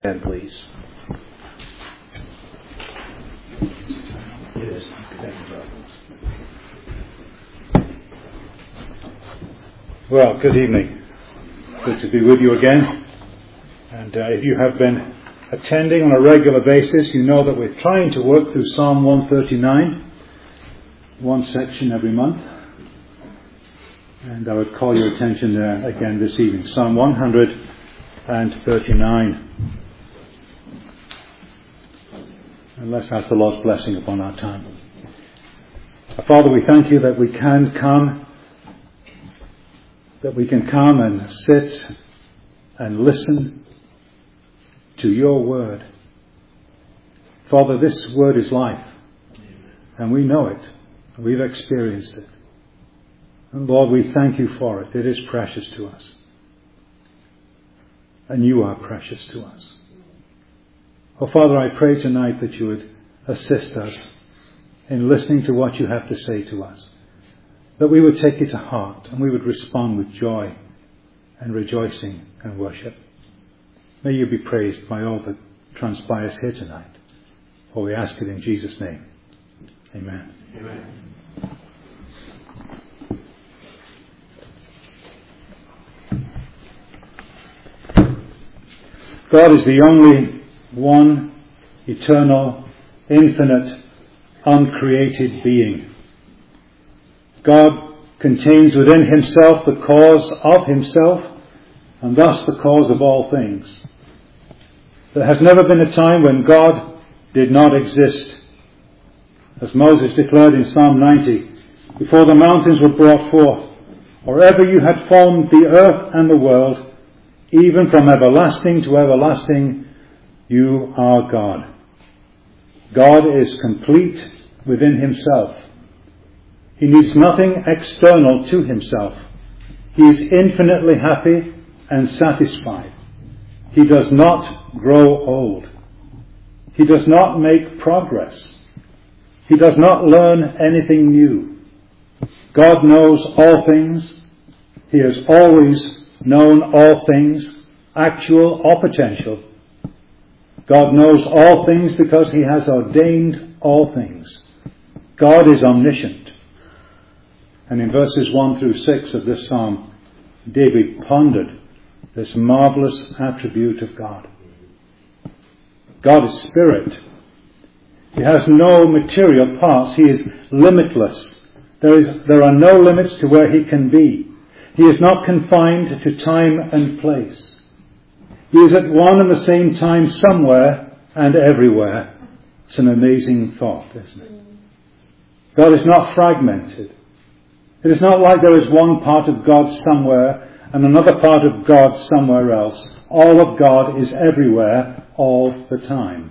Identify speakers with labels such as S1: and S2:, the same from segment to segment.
S1: And please. Yes. Well, good evening. Good to be with you again. And if you have been attending on a regular basis, you know that we're trying to work through Psalm 139, one section every month. And I would call your attention there again this evening. Psalm 139. And let's ask the Lord's blessing upon our time. Father, we thank you that we can come and sit and listen to your word. Father, this word is life, and we know it. We've experienced it. And Lord, we thank you for it. It is precious to us. And you are precious to us. Oh, Father, I pray tonight that you would assist us in listening to what you have to say to us. That we would take it to heart and we would respond with joy and rejoicing and worship. May you be praised by all that transpires here tonight. For we ask it in Jesus' name. Amen.
S2: Amen.
S1: God is the only one eternal, infinite, uncreated being. God contains within himself the cause of himself, and thus the cause of all things. There has never been a time when God did not exist. As Moses declared in Psalm 90, before the mountains were brought forth, or ever you had formed the earth and the world, even from everlasting to everlasting, you are God. God is complete within himself. He needs nothing external to himself. He is infinitely happy and satisfied. He does not grow old. He does not make progress. He does not learn anything new. God knows all things. He has always known all things, actual or potential. God knows all things because he has ordained all things. God is omniscient. And in verses 1 through 6 of this psalm, David pondered this marvelous attribute of God. God is spirit. He has no material parts. He is limitless. There are no limits to where he can be. He is not confined to time and place. He is at one and the same time somewhere and everywhere. It's an amazing thought, isn't it? God is not fragmented. It is not like there is one part of God somewhere and another part of God somewhere else. All of God is everywhere all the time.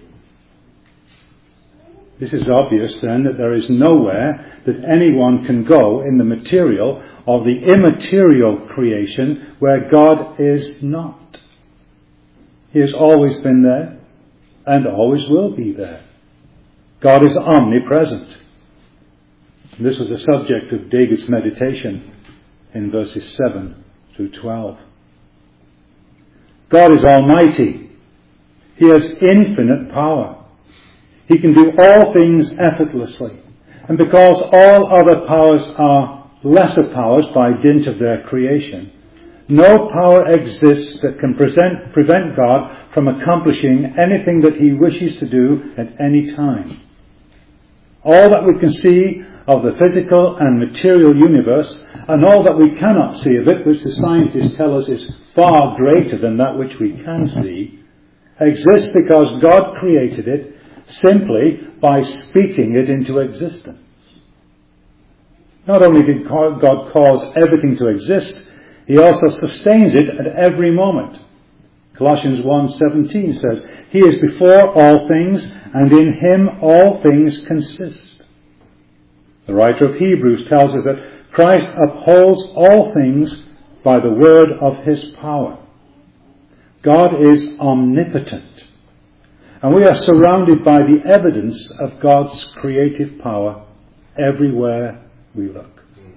S1: This is obvious then that there is nowhere that anyone can go in the material or the immaterial creation where God is not. He has always been there and always will be there. God is omnipresent. And this was the subject of David's meditation in verses 7 through 12. God is almighty. He has infinite power. He can do all things effortlessly. And because all other powers are lesser powers by dint of their creation, no power exists that can prevent God from accomplishing anything that he wishes to do at any time. All that we can see of the physical and material universe, and all that we cannot see of it, which the scientists tell us is far greater than that which we can see, exists because God created it simply by speaking it into existence. Not only did God cause everything to exist, he also sustains it at every moment. Colossians 1:17 says, he is before all things, and in him all things consist. The writer of Hebrews tells us that Christ upholds all things by the word of his power. God is omnipotent, and we are surrounded by the evidence of God's creative power everywhere we look.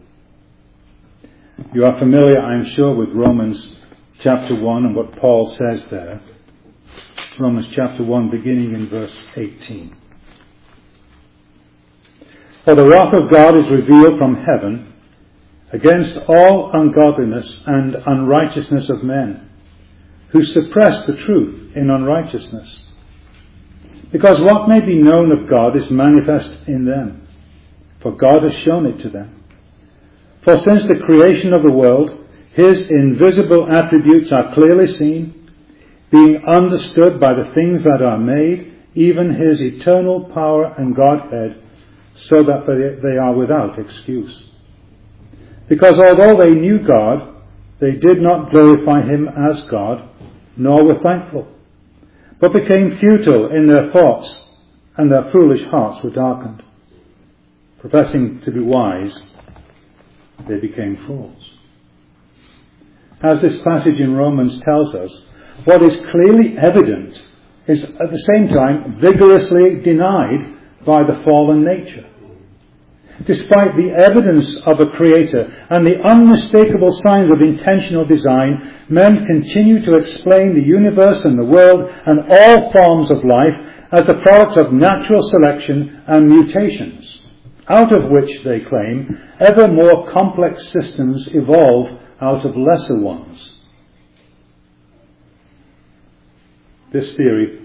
S1: You are familiar, I'm sure, with Romans chapter 1 and what Paul says there. Romans chapter 1, beginning in verse 18. For the wrath of God is revealed from heaven against all ungodliness and unrighteousness of men, who suppress the truth in unrighteousness. Because what may be known of God is manifest in them, for God has shown it to them. For since the creation of the world, His invisible attributes are clearly seen, being understood by the things that are made, even His eternal power and Godhead, so that they are without excuse. Because although they knew God, they did not glorify Him as God, nor were thankful, but became futile in their thoughts, and their foolish hearts were darkened. Professing to be wise, they became fools. As this passage in Romans tells us, what is clearly evident is at the same time vigorously denied by the fallen nature. Despite the evidence of a creator and the unmistakable signs of intentional design, men continue to explain the universe and the world and all forms of life as a product of natural selection and mutations, out of which, they claim, ever more complex systems evolve out of lesser ones. This theory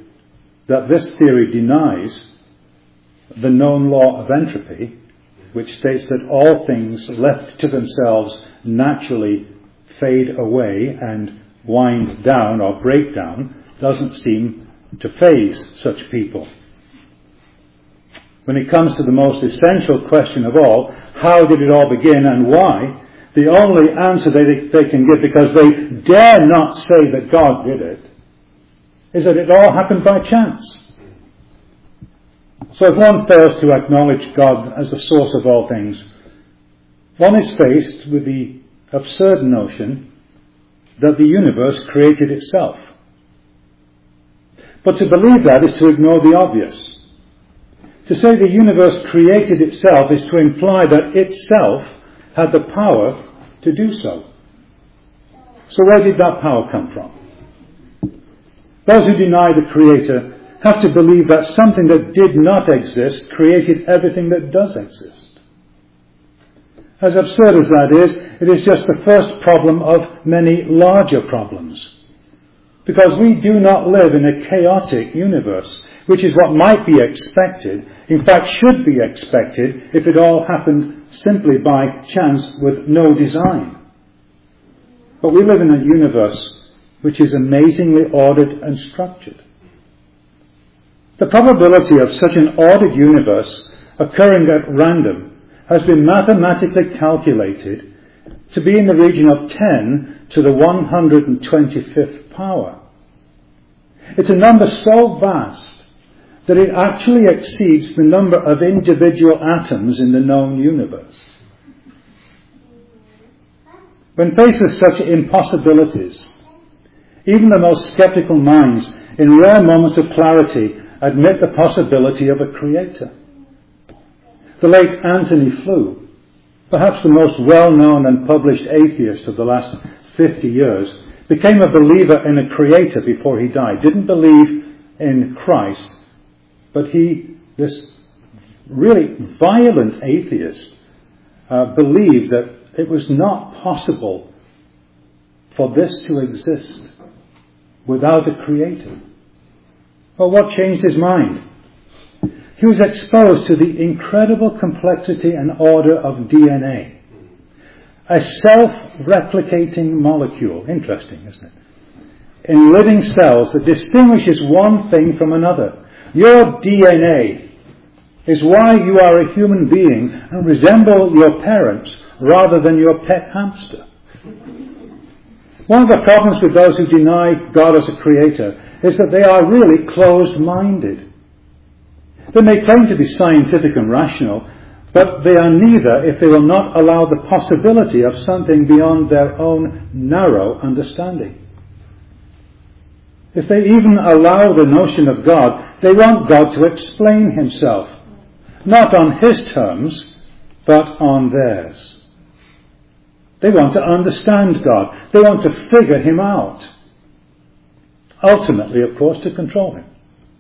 S1: denies the known law of entropy, which states that all things left to themselves naturally fade away and wind down or break down, doesn't seem to faze such people. When it comes to the most essential question of all, how did it all begin and why, the only answer they can give, because they dare not say that God did it, is that it all happened by chance. So if one fails to acknowledge God as the source of all things, one is faced with the absurd notion that the universe created itself. But to believe that is to ignore the obvious. To say the universe created itself is to imply that itself had the power to do so. So where did that power come from? Those who deny the Creator have to believe that something that did not exist created everything that does exist. As absurd as that is, it is just the first problem of many larger problems. Because we do not live in a chaotic universe, which is what might be expected, in fact should be expected, if it all happened simply by chance with no design. But we live in a universe which is amazingly ordered and structured. The probability of such an ordered universe occurring at random has been mathematically calculated to be in the region of 10 to the 125th power. It's a number so vast that it actually exceeds the number of individual atoms in the known universe. When faced with such impossibilities, even the most skeptical minds, in rare moments of clarity, admit the possibility of a creator. The late Antony Flew, perhaps the most well-known and published atheist of the last 50 years, became a believer in a creator before he died. Didn't believe in Christ, but this really violent atheist, believed that it was not possible for this to exist without a creator. Well, what changed his mind? He was exposed to the incredible complexity and order of DNA. A self-replicating molecule. Interesting, isn't it? In living cells that distinguishes one thing from another. Your DNA is why you are a human being and resemble your parents rather than your pet hamster. One of the problems with those who deny God as a creator is that they are really closed-minded. They may claim to be scientific and rational, but they are neither if they will not allow the possibility of something beyond their own narrow understanding. If they even allow the notion of God, they want God to explain himself, not on his terms, but on theirs. They want to understand God. They want to figure him out. ultimately, of course, to control him.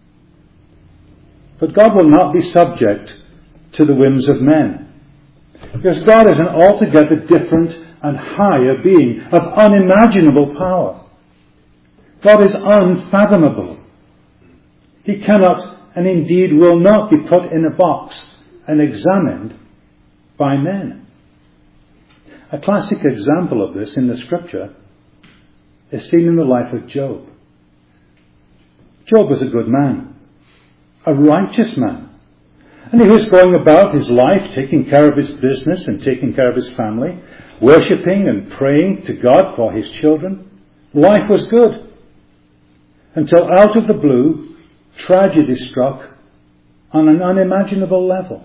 S1: But God will not be subject to the whims of men, because God is an altogether different and higher being of unimaginable power. God is unfathomable. He cannot and indeed will not be put in a box and examined by men. A classic example of this in the scripture is seen in the life of Job. Job was a good man, a righteous man. And he was going about his life, taking care of his business and taking care of his family, worshipping and praying to God for his children. Life was good. Until out of the blue, tragedy struck on an unimaginable level.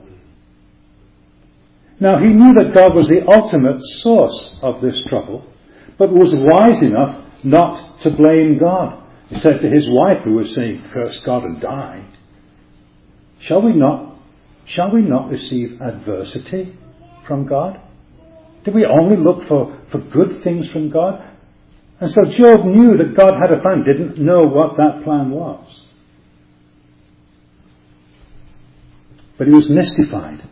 S1: Now he knew that God was the ultimate source of this trouble, but was wise enough not to blame God. He said to his wife, who was saying, "Curse God and die, shall we not receive adversity from God? Do we only look for good things from God?" And so Job knew that God had a plan, didn't know what that plan was. But he was mystified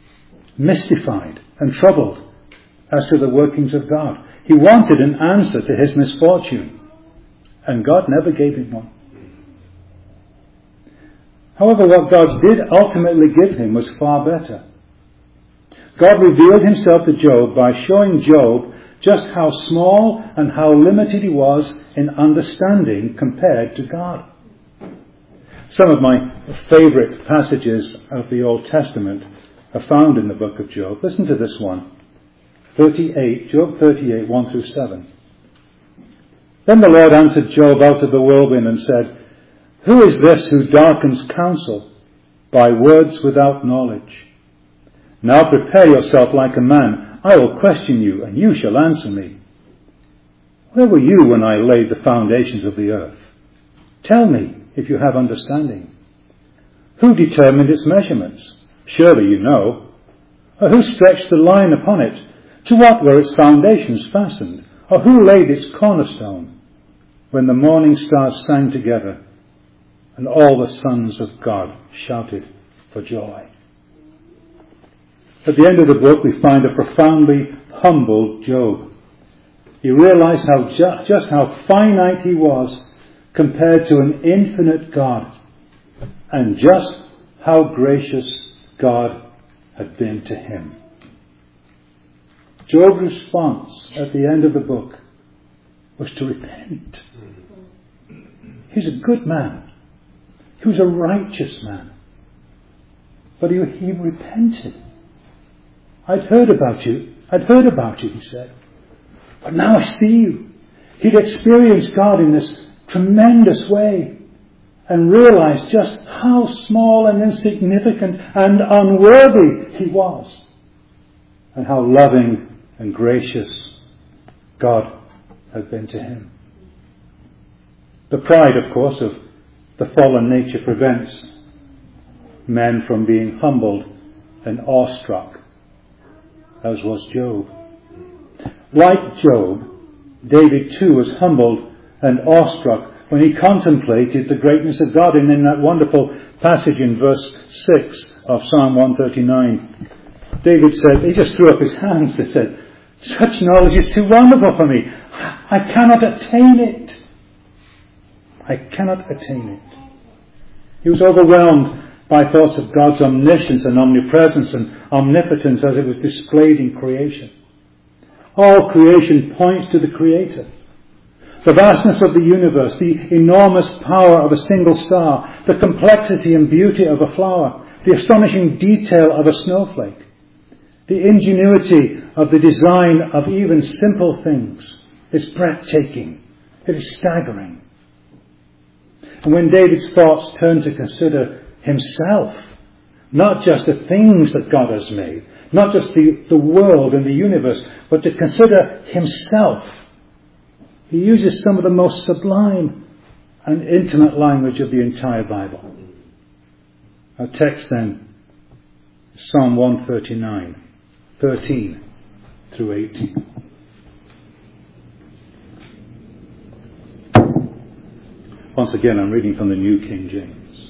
S1: and troubled as to the workings of God. He wanted an answer to his misfortune, and God never gave him one. However, what God did ultimately give him was far better. God revealed himself to Job by showing Job just how small and how limited he was in understanding compared to God. Some of my favourite passages of the Old Testament are found in the book of Job. Listen to this one. Job 38, 1 through 7. Then the Lord answered Job out of the whirlwind and said, "Who is this who darkens counsel by words without knowledge? Now prepare yourself like a man. I will question you, and you shall answer me. Where were you when I laid the foundations of the earth? Tell me, if you have understanding. Who determined its measurements? Surely you know. Or who stretched the line upon it? To what were its foundations fastened? Or who laid its cornerstone? When the morning stars sang together, and all the sons of God shouted for joy." At the end of the book, we find a profoundly humbled Job. He realized just how finite he was compared to an infinite God, and just how gracious God had been to him. Job's response at the end of the book was to repent. He's a good man. He was a righteous man. But he repented. I'd heard about you, he said. But now I see you. He'd experienced God in this tremendous way and realized just how small and insignificant and unworthy he was, and how loving and gracious God had been to him. The pride, of course, of the fallen nature prevents men from being humbled and awestruck, as was Job. Like Job, David too was humbled and awestruck when he contemplated the greatness of God. And in that wonderful passage in verse 6 of Psalm 139, David said, he just threw up his hands and said, "Such knowledge is too wonderful for me. I cannot attain it. I cannot attain it." He was overwhelmed by thoughts of God's omniscience and omnipresence and omnipotence as it was displayed in creation. All creation points to the Creator. The vastness of the universe, the enormous power of a single star, the complexity and beauty of a flower, the astonishing detail of a snowflake, the ingenuity of the design of even simple things is breathtaking. It is staggering. And when David's thoughts turn to consider himself, not just the things that God has made, not just the world and the universe, but to consider himself, he uses some of the most sublime and intimate language of the entire Bible. Our text then, Psalm 139, 13 through 18. Once again, I'm reading from the New King James.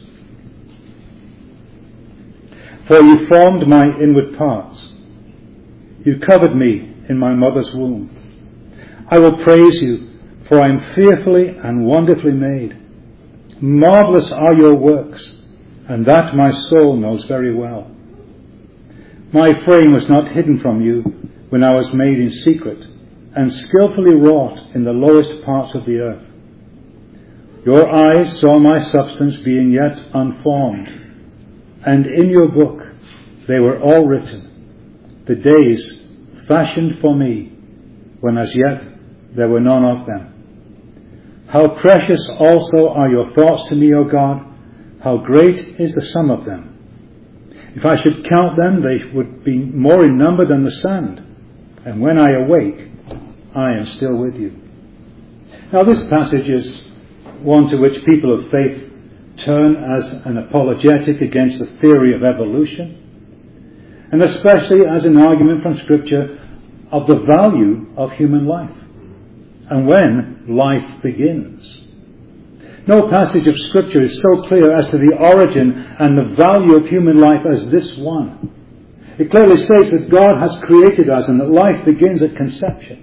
S1: For you formed my inward parts. You covered me in my mother's womb. I will praise you, for I am fearfully and wonderfully made. Marvelous are your works, and that my soul knows very well. My frame was not hidden from you when I was made in secret and skillfully wrought in the lowest parts of the earth. Your eyes saw my substance being yet unformed, and in your book they were all written, the days fashioned for me, when as yet there were none of them. How precious also are your thoughts to me, O God! How great is the sum of them! If I should count them, they would be more in number than the sand. And when I awake, I am still with you. Now this passage is one to which people of faith turn as an apologetic against the theory of evolution, and especially as an argument from Scripture of the value of human life and when life begins. No passage of Scripture is so clear as to the origin and the value of human life as this one. It clearly states that God has created us and that life begins at conception.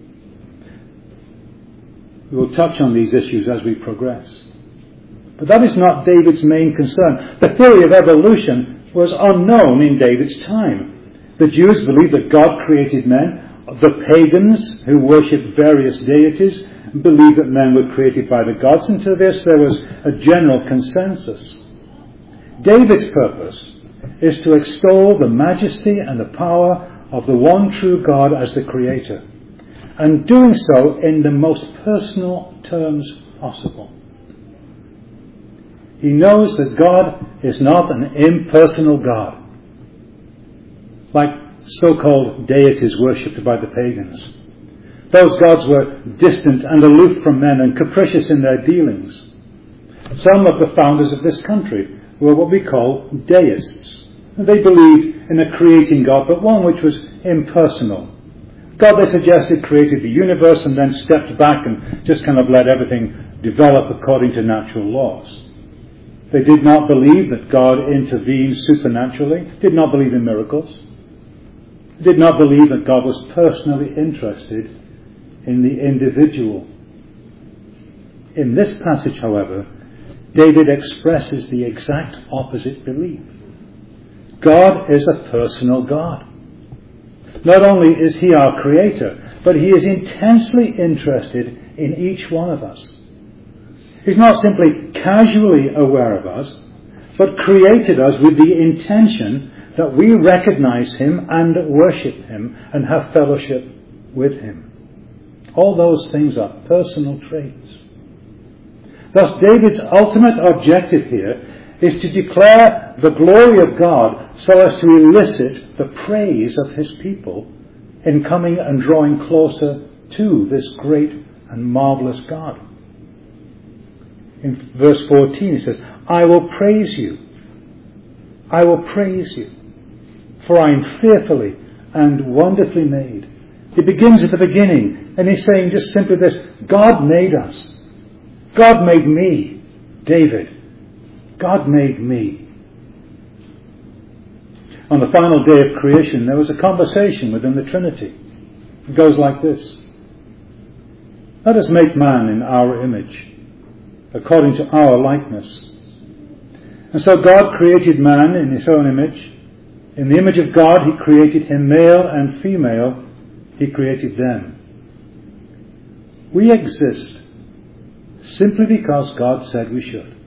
S1: We will touch on these issues as we progress. But that is not David's main concern. The theory of evolution was unknown in David's time. The Jews believed that God created men. The pagans, who worshipped various deities, believed that men were created by the gods, and to this there was a general consensus. David's purpose is to extol the majesty and the power of the one true God as the Creator, and doing so in the most personal terms possible. He knows that God is not an impersonal God, like so-called deities worshipped by the pagans. Those gods were distant and aloof from men and capricious in their dealings. Some of the founders of this country were what we call deists. They believed in a creating God, but one which was impersonal. God, they suggested, created the universe and then stepped back and just kind of let everything develop according to natural laws. They did not believe that God intervened supernaturally, did not believe in miracles, did not believe that God was personally interested in the individual. In this passage, however, David expresses the exact opposite belief. God is a personal God. Not only is he our creator, but he is intensely interested in each one of us. He's not simply casually aware of us, but created us with the intention that we recognize him and worship him and have fellowship with him. All those things are personal traits. Thus, David's ultimate objective here is to declare the glory of God so as to elicit the praise of his people in coming and drawing closer to this great and marvelous God. In verse 14 he says, I will praise you. I will praise you, for I am fearfully and wonderfully made. He begins at the beginning, and he's saying just simply this: God made us. God made me, David. God made me. On the final day of creation, there was a conversation within the Trinity. It goes like this: let us make man in our image, according to our likeness. And so God created man in his own image. In the image of God he created him, male and female he created them. We exist simply because God said we should.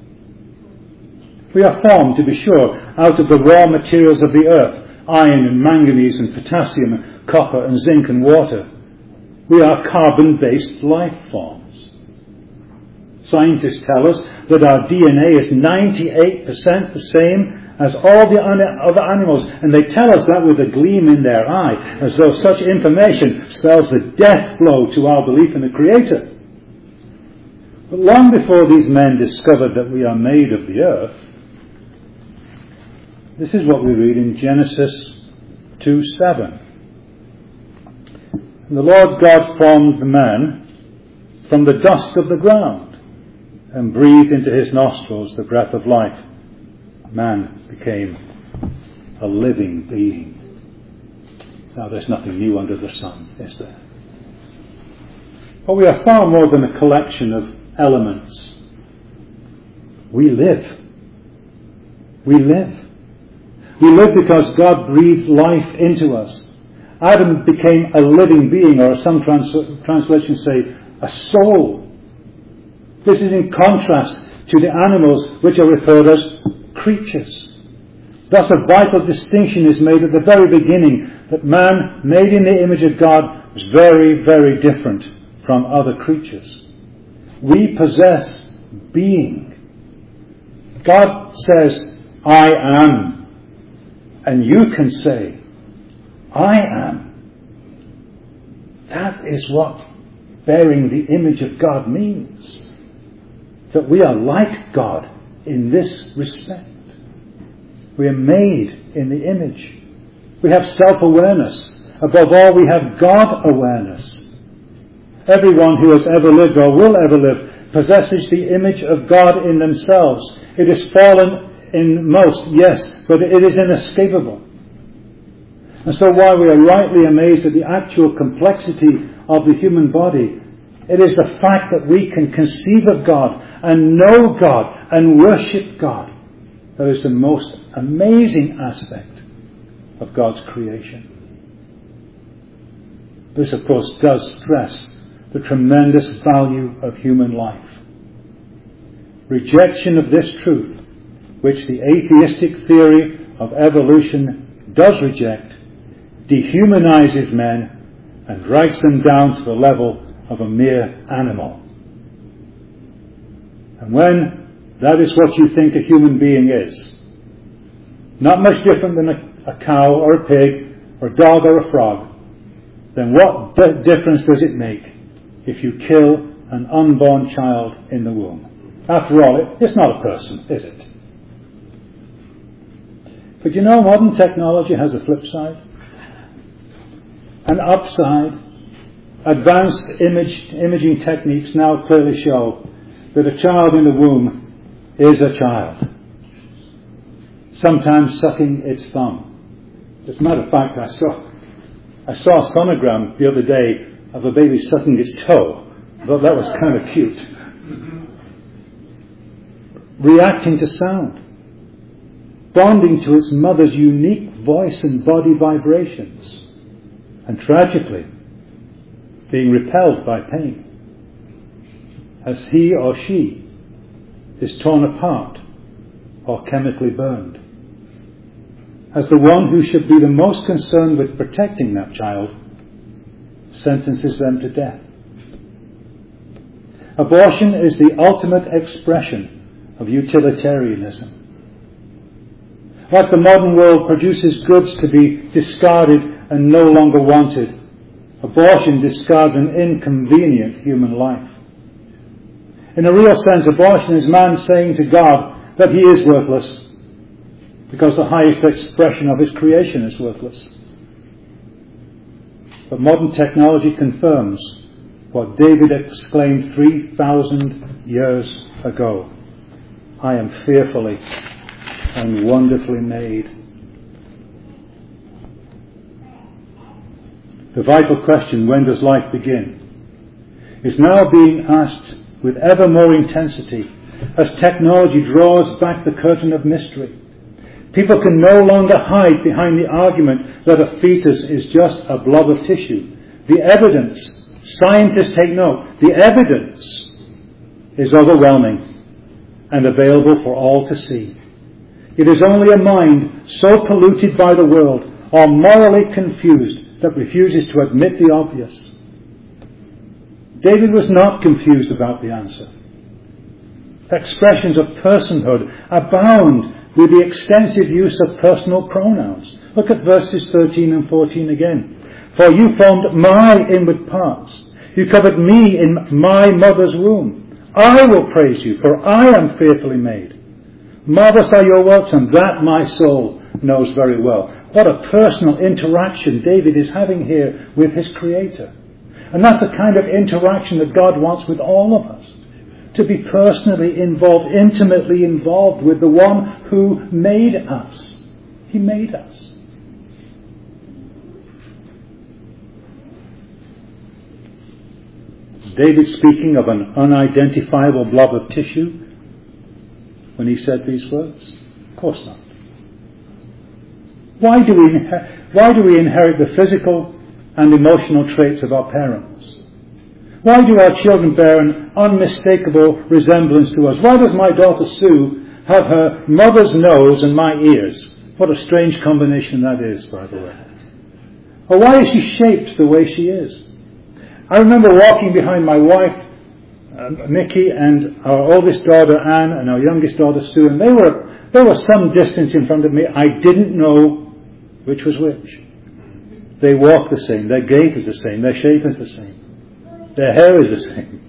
S1: We are formed, to be sure, out of the raw materials of the earth: iron and manganese and potassium and copper and zinc and water. We are carbon-based life forms. Scientists tell us that our DNA is 98% the same as all the other animals, and they tell us that with a gleam in their eye, as though such information spells the death blow to our belief in the Creator. But long before these men discovered that we are made of the earth, this is what we read in Genesis 2:7. And the Lord God formed the man from the dust of the ground and breathed into his nostrils the breath of life, man became a living being. Now there's nothing new under the sun, is there? But we are far more than a collection of elements. We live. We live. We live because God breathed life into us. Adam became a living being, or some translations say, a soul. This is in contrast to the animals which are referred as creatures. Thus a vital distinction is made at the very beginning that man, made in the image of God, is very, very different from other creatures. We possess being. God says, I am. And you can say, I am. That is what bearing the image of God means. That we are like God in this respect. We are made in the image. We have self-awareness. Above all, we have God-awareness. Everyone who has ever lived or will ever live possesses the image of God in themselves. It is fallen in most, yes, but it is inescapable. And so while we are rightly amazed at the actual complexity of the human body, it is the fact that we can conceive of God and know God and worship God that is the most amazing aspect of God's creation. This, of course, does stress the tremendous value of human life. Rejection of this truth, which the atheistic theory of evolution does reject, dehumanizes men and drags them down to the level of a mere animal. And when that is what you think a human being is, not much different than a cow or a pig or a dog or a frog, then what difference does it make if you kill an unborn child in the womb? After all, it's not a person, is it? But you know, modern technology has a flip side, an upside. Advanced imaging techniques now clearly show that a child in the womb is a child, sometimes sucking its thumb. As a matter of fact, I saw a sonogram the other day of a baby sucking its toe. I thought that was kind of cute. Reacting to sound, bonding to its mother's unique voice and body vibrations, and tragically, being repelled by pain as he or she is torn apart or chemically burned. As the one who should be the most concerned with protecting that child sentences them to death. Abortion is the ultimate expression of utilitarianism. Like the modern world produces goods to be discarded and no longer wanted, abortion discards an inconvenient human life. In a real sense, abortion is man saying to God that he is worthless because the highest expression of his creation is worthless. But modern technology confirms what David exclaimed 3,000 years ago. I am fearfully and wonderfully made. The vital question, when does life begin, is now being asked with ever more intensity as technology draws back the curtain of mystery. People can no longer hide behind the argument that a fetus is just a blob of tissue. The evidence, scientists take note, the evidence is overwhelming and available for all to see. It is only a mind so polluted by the world or morally confused that refuses to admit the obvious. David was not confused about the answer. Expressions of personhood abound with the extensive use of personal pronouns. Look at verses 13 and 14 again. For you formed my inward parts. You covered me in my mother's womb. I will praise you, for I am fearfully made. Marvelous are your works, and that my soul knows very well. What a personal interaction David is having here with his Creator. And that's the kind of interaction that God wants with all of us. to be personally involved, intimately involved with the one who made us. He made us. David speaking of an unidentifiable blob of tissue when he said these words? Of course not. Why do we inherit the physical and emotional traits of our parents? Why do our children bear an unmistakable resemblance to us? Why does my daughter Sue have her mother's nose and my ears? What a strange combination that is, by the way. Or why is she shaped the way she is? I remember walking behind my wife, Mickey, and our oldest daughter Anne, and our youngest daughter Sue, and they were some distance in front of me. I didn't know which was which. They walk the same, their gait is the same, their shape is the same, their hair is the same.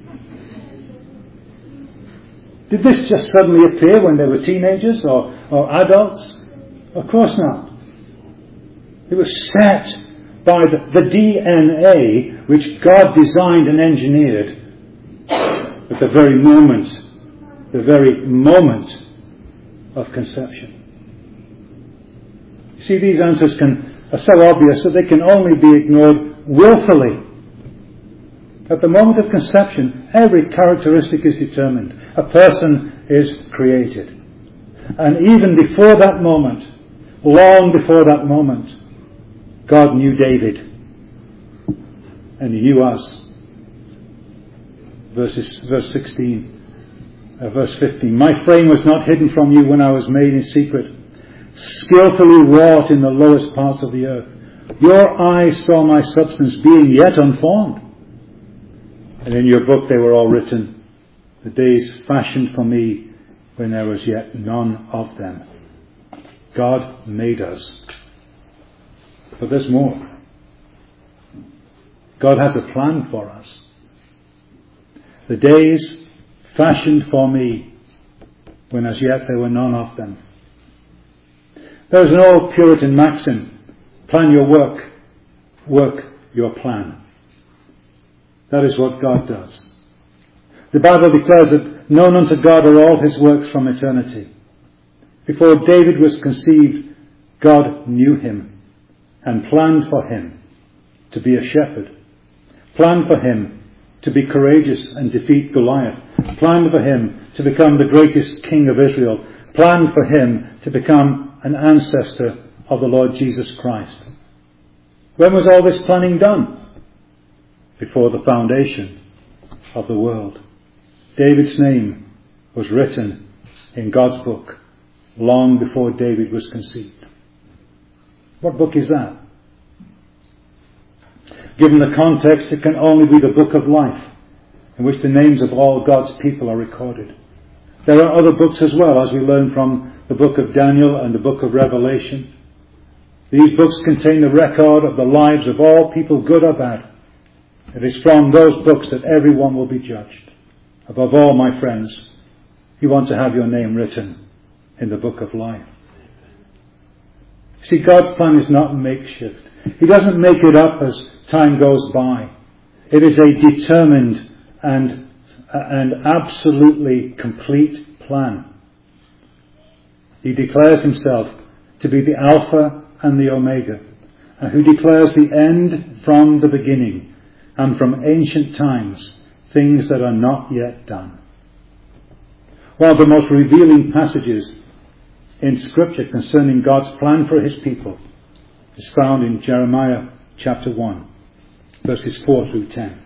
S1: Did this just suddenly appear when they were teenagers or adults? Of course not. It was set by the DNA which God designed and engineered at the very moment of conception. You see, these answers are so obvious that they can only be ignored willfully. At the moment of conception, every characteristic is determined. A person is created. And even before that moment, long before that moment, God knew David. And He knew us. Verse 15. My frame was not hidden from you when I was made in secret, skillfully wrought in the lowest parts of the earth. Your eyes saw my substance being yet unformed. And in your book they were all written, the days fashioned for me when there was yet none of them. God made us. But there's more. God has a plan for us. The days fashioned for me when as yet there were none of them. There's an old Puritan maxim, plan your work, work your plan. That is what God does. The Bible declares that known unto God are all His works from eternity. Before David was conceived, God knew him and planned for him to be a shepherd, planned for him to be courageous and defeat Goliath, planned for him to become the greatest king of Israel, planned for him to become an ancestor of the Lord Jesus Christ. When was all this planning done? Before the foundation of the world. David's name was written in God's book long before David was conceived. What book is that? Given the context, it can only be the book of life, in which the names of all God's people are recorded. There are other books as well, as we learn from the book of Daniel and the book of Revelation. These books contain the record of the lives of all people, good or bad. It is from those books that everyone will be judged. Above all, my friends, you want to have your name written in the book of life. See, God's plan is not makeshift. He doesn't make it up as time goes by. It is a determined and absolutely complete plan. He declares Himself to be the Alpha and the Omega, and who declares the end from the beginning, and from ancient times, things that are not yet done. One of the most revealing passages in Scripture concerning God's plan for His people is found in Jeremiah chapter 1, verses 4 through 10.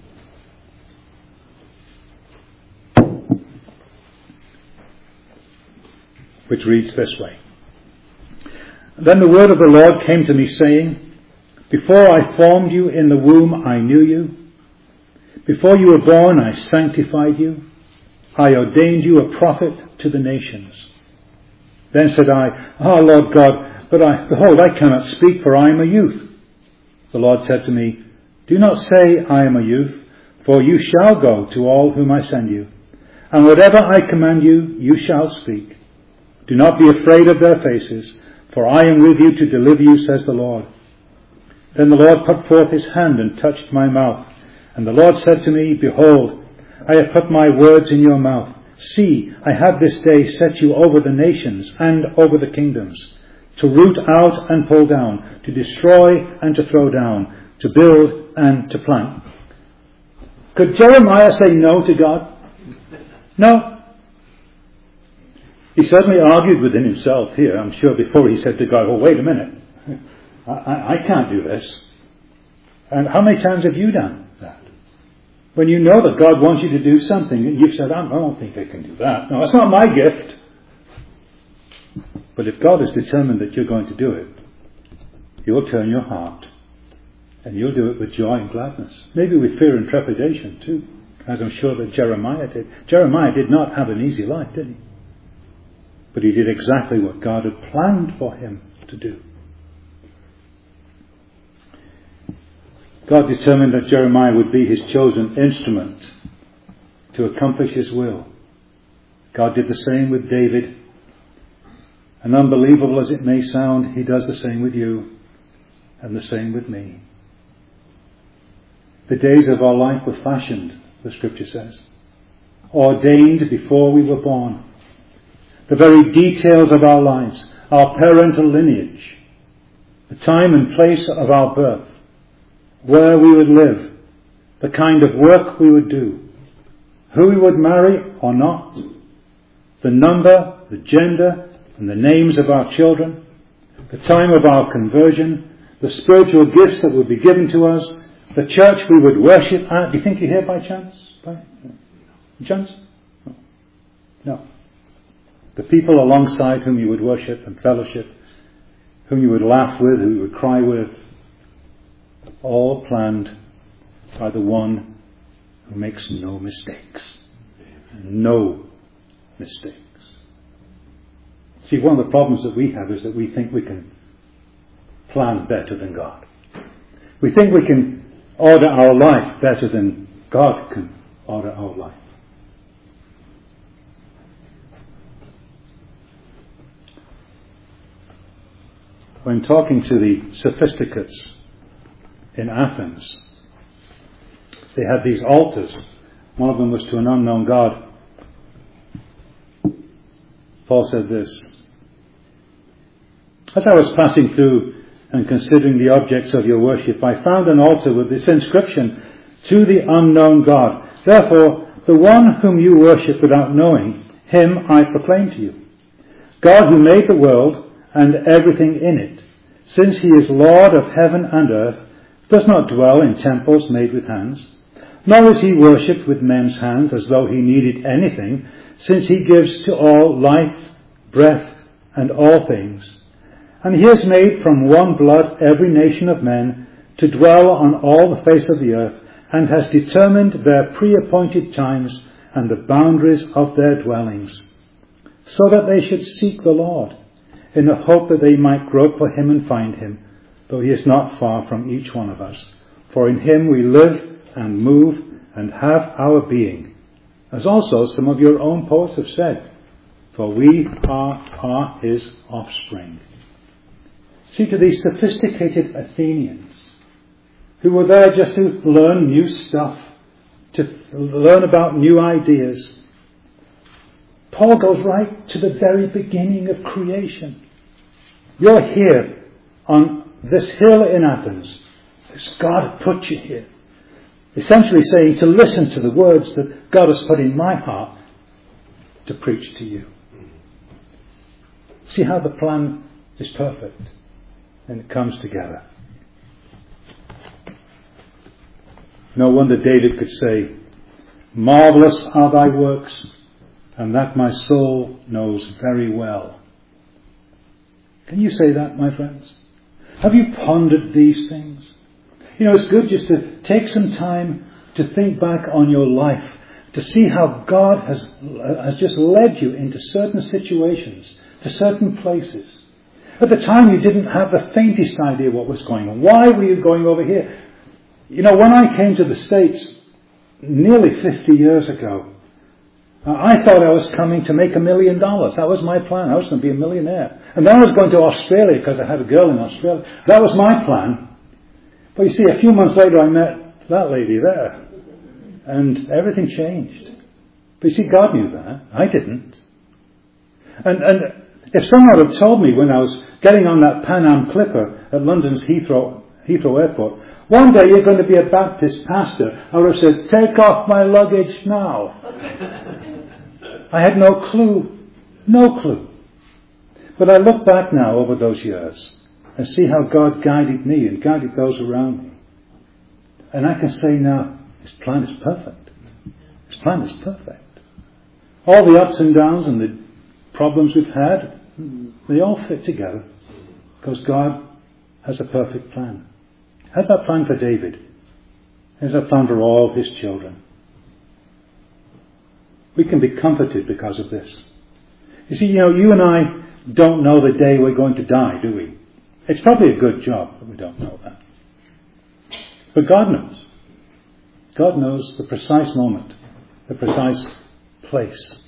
S1: Which reads this way. Then the word of the Lord came to me, saying, Before I formed you in the womb, I knew you. Before you were born, I sanctified you. I ordained you a prophet to the nations. Then said I, Lord God, behold, I cannot speak, for I am a youth. The Lord said to me, Do not say, I am a youth, for you shall go to all whom I send you. And whatever I command you, you shall speak. Do not be afraid of their faces, for I am with you to deliver you, says the Lord. Then the Lord put forth His hand and touched my mouth. And the Lord said to me, Behold, I have put my words in your mouth. See, I have this day set you over the nations and over the kingdoms, to root out and pull down, to destroy and to throw down, to build and to plant. Could Jeremiah say no to God? No. He certainly argued within himself here, I'm sure, before he said to God, well, wait a minute. I can't do this. And how many times have you done that? When you know that God wants you to do something, and you've said, I don't think I can do that. No, that's not my gift. But if God has determined that you're going to do it, you'll turn your heart. And you'll do it with joy and gladness. Maybe with fear and trepidation too, as I'm sure that Jeremiah did. Jeremiah did not have an easy life, did he? But he did exactly what God had planned for him to do. God determined that Jeremiah would be his chosen instrument to accomplish his will. God did the same with David. And unbelievable as it may sound, he does the same with you and the same with me. The days of our life were fashioned, the scripture says, ordained before we were born. The very details of our lives, our parental lineage, the time and place of our birth, where we would live, the kind of work we would do, who we would marry or not, the number, the gender, and the names of our children, the time of our conversion, the spiritual gifts that would be given to us, the church we would worship at. Do you think you're here by chance? By chance? No. The people alongside whom you would worship and fellowship, whom you would laugh with, who you would cry with, all planned by the one who makes no mistakes. No mistakes. See, one of the problems that we have is that we think we can plan better than God. We think we can order our life better than God can order our life. When talking to the sophisticates in Athens, they had these altars. One of them was to an unknown god. Paul said this: as I was passing through and considering the objects of your worship, I found an altar with this inscription: to the unknown God. Therefore, the one whom you worship without knowing, him I proclaim to you. God who made the world and everything in it, since he is Lord of heaven and earth, does not dwell in temples made with hands, nor is he worshipped with men's hands as though he needed anything, since he gives to all life, breath, and all things. And he has made from one blood every nation of men to dwell on all the face of the earth, and has determined their pre-appointed times and the boundaries of their dwellings, so that they should seek the Lord, in the hope that they might grope for him and find him, though he is not far from each one of us. For in him we live and move and have our being, as also some of your own poets have said, for we are his offspring. See, to these sophisticated Athenians, who were there just to learn new stuff, to learn about new ideas, Paul goes right to the very beginning of creation. You're here on this hill in Athens. God put you here. Essentially saying to listen to the words that God has put in my heart to preach to you. See how the plan is perfect and it comes together. No wonder David could say, marvelous are thy works, and that my soul knows very well. Can you say that, my friends? Have you pondered these things? You know, it's good just to take some time to think back on your life, to see how God has just led you into certain situations, to certain places. At the time you didn't have the faintest idea what was going on. Why were you going over here? You know, when I came to the States nearly 50 years ago, I thought I was coming to make $1 million. That was my plan. I was going to be a millionaire. And then I was going to Australia because I had a girl in Australia. That was my plan. But you see, a few months later I met that lady there. and everything changed. But you see, God knew that. I didn't. And if someone had told me when I was getting on that Pan Am Clipper at London's Heathrow Airport, one day you're going to be a Baptist pastor, I would have said, take off my luggage now. I had no clue. No clue. But I look back now over those years and see how God guided me and guided those around me. And I can say now, His plan is perfect. His plan is perfect. All the ups and downs and the problems we've had, they all fit together because God has a perfect plan. Had that plan for David. Has that plan for all his children. We can be comforted because of this. You see, you and I don't know the day we're going to die, do we? It's probably a good job that we don't know that. But God knows. God knows the precise moment, the precise place.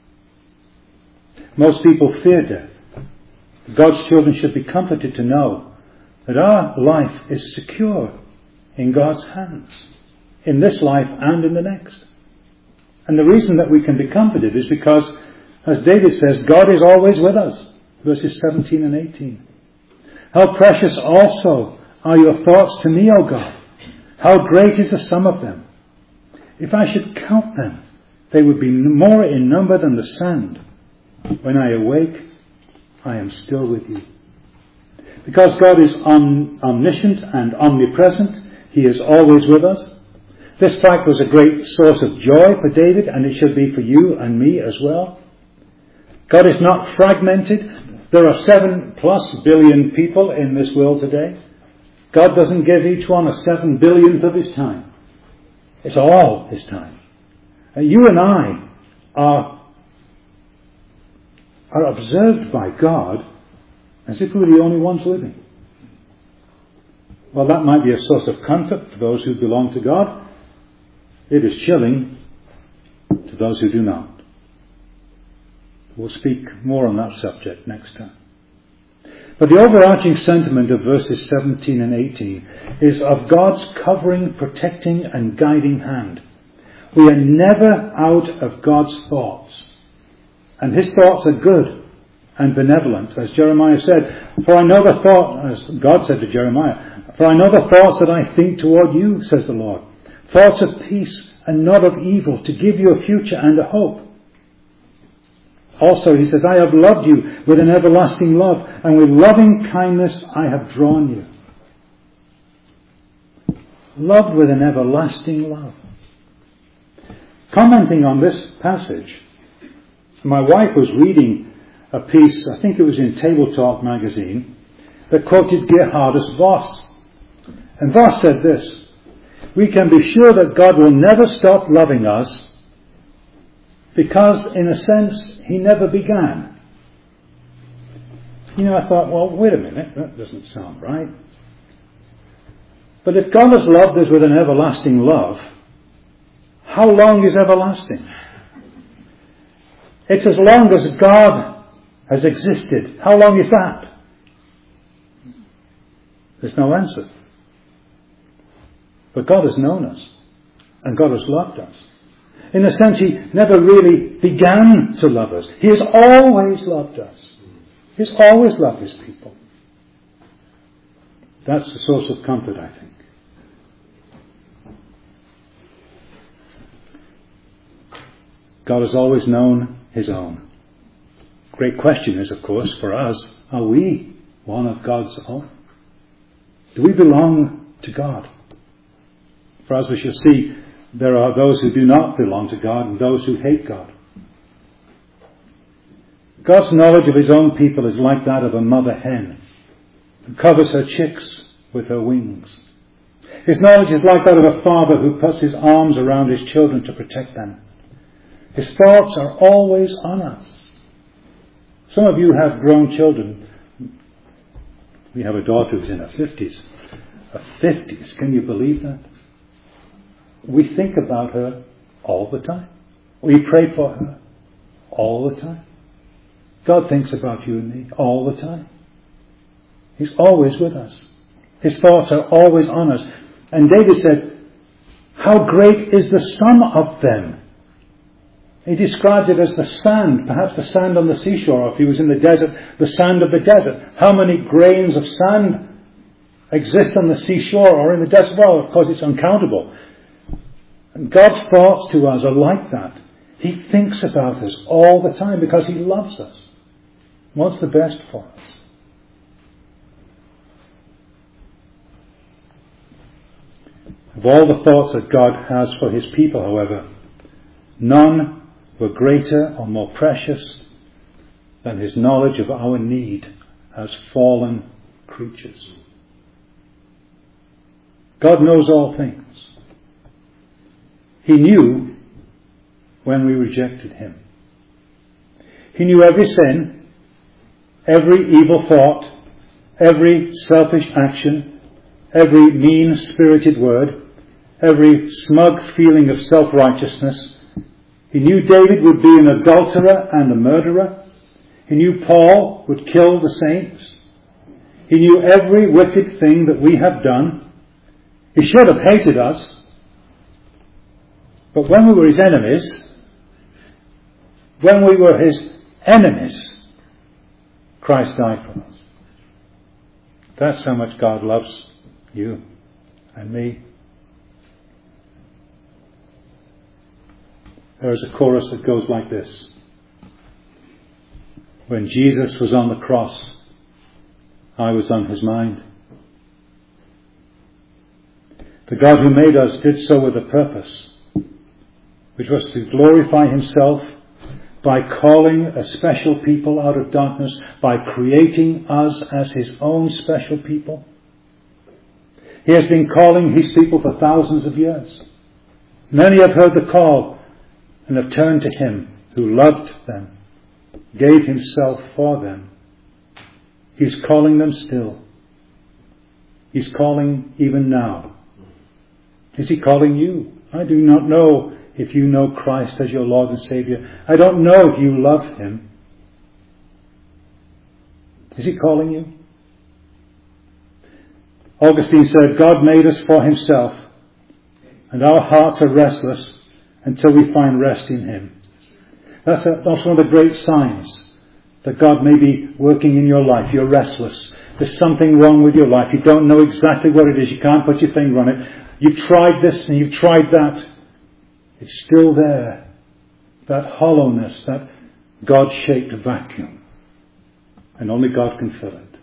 S1: Most people fear death. God's children should be comforted to know that our life is secure in God's hands, in this life and in the next. And the reason that we can be comforted is because, as David says, God is always with us. Verses 17 and 18. How precious also are your thoughts to me, O God. How great is the sum of them. If I should count them, they would be more in number than the sand. When I awake, I am still with you. Because God is omniscient and omnipresent, He is always with us. This fact was a great source of joy for David, and it should be for you and me as well. God is not fragmented. There are 7+ billion people in this world today. God doesn't give each one a 7 billionth of His time. It's all His time. You and I are observed by God as if we're the only ones living. Well, that might be a source of comfort for those who belong to God. It is chilling to those who do not. We'll speak more on that subject next time. But the overarching sentiment of verses 17 and 18 is of God's covering, protecting and guiding hand. We are never out of God's thoughts. And His thoughts are good and benevolent. As Jeremiah said, for I know the thought, as God said to Jeremiah, for I know the thoughts that I think toward you, says the Lord. Thoughts of peace and not of evil, to give you a future and a hope. Also, He says, I have loved you with an everlasting love, and with loving kindness I have drawn you. Loved with an everlasting love. Commenting on this passage, my wife was reading a piece, I think it was in Table Talk magazine, that quoted Geerhardus Vos. And Vos said this: we can be sure that God will never stop loving us because, in a sense, He never began. I thought, well, wait a minute, that doesn't sound right. But if God has loved us with an everlasting love, how long is everlasting? It's as long as God has existed. How long is that? There's no answer. But God has known us, and God has loved us. In a sense, He never really began to love us. He has always loved us. He has always loved His people. That's the source of comfort, I think. God has always known His own. Great question is, of course, for us, are we one of God's own? Do we belong to God? For as we shall see, there are those who do not belong to God and those who hate God. God's knowledge of His own people is like that of a mother hen who covers her chicks with her wings. His knowledge is like that of a father who puts his arms around his children to protect them. His thoughts are always on us. Some of you have grown children. We have a daughter who's in her 50s. Her 50s, can you believe that? We think about her all the time. We pray for her all the time. God thinks about you and me all the time. He's always with us. His thoughts are always on us. And David said, How great is the sum of them? He describes it as the sand, perhaps the sand on the seashore, or if he was in the desert, the sand of the desert. How many grains of sand exist on the seashore or in the desert? Well, of course, it's uncountable. And God's thoughts to us are like that. He thinks about us all the time because He loves us, wants the best for us. Of all the thoughts that God has for His people, however, none were greater or more precious than His knowledge of our need as fallen creatures. God knows all things. He knew when we rejected Him. He knew every sin, every evil thought, every selfish action, every mean-spirited word, every smug feeling of self-righteousness. He knew David would be an adulterer and a murderer. He knew Paul would kill the saints. He knew every wicked thing that we have done. He should have hated us. But when we were His enemies, Christ died for us. That's how much God loves you and me. There is a chorus that goes like this. When Jesus was on the cross, I was on His mind. The God who made us did so with a purpose, which was to glorify Himself by calling a special people out of darkness, by creating us as His own special people. He has been calling His people for thousands of years. Many have heard the call and have turned to Him who loved them, gave Himself for them. He's calling them still. He's calling even now. Is He calling you? I do not know if you know Christ as your Lord and Saviour. I don't know if you love Him. Is He calling you? Augustine said, God made us for Himself, and our hearts are restless until we find rest in Him. That's one of the great signs that God may be working in your life. You're restless. There's something wrong with your life. You don't know exactly what it is. You can't put your finger on it. You've tried this and you've tried that. It's still there. That hollowness, that God-shaped vacuum. And only God can fill it.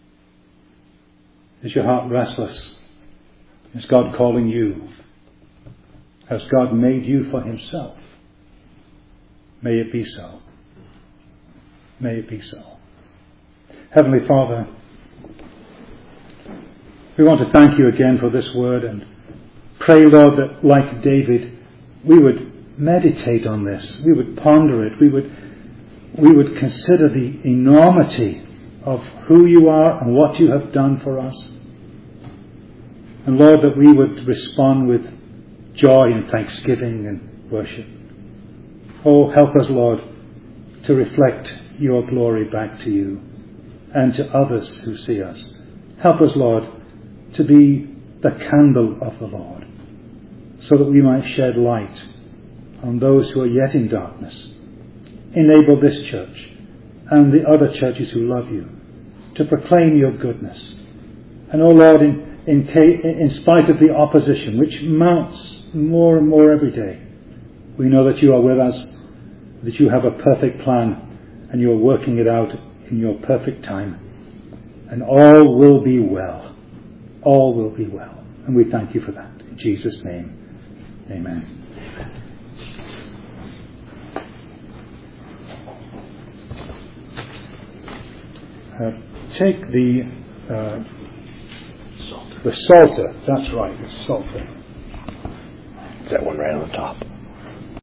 S1: Is your heart restless? Is God calling you? Has God made you for Himself? May it be so. May it be so. Heavenly Father, we want to thank You again for this word and pray, Lord, that like David, we would meditate on this. We would ponder it. We would consider the enormity of who You are and what You have done for us. And Lord, that we would respond with joy and thanksgiving and worship. Oh, help us, Lord, to reflect Your glory back to You and to others who see us. Help us, Lord, to be the candle of the Lord, so that we might shed light on those who are yet in darkness. Enable this church and the other churches who love You to proclaim Your goodness. And, oh Lord, in spite of the opposition, which mounts more and more every day, we know that You are with us, that You have a perfect plan, and You are working it out in Your perfect time. And all will be well. All will be well. And we thank You for that. In Jesus' name, amen. Take the Psalter. That's right, the Psalter.
S2: Is that one right on the top?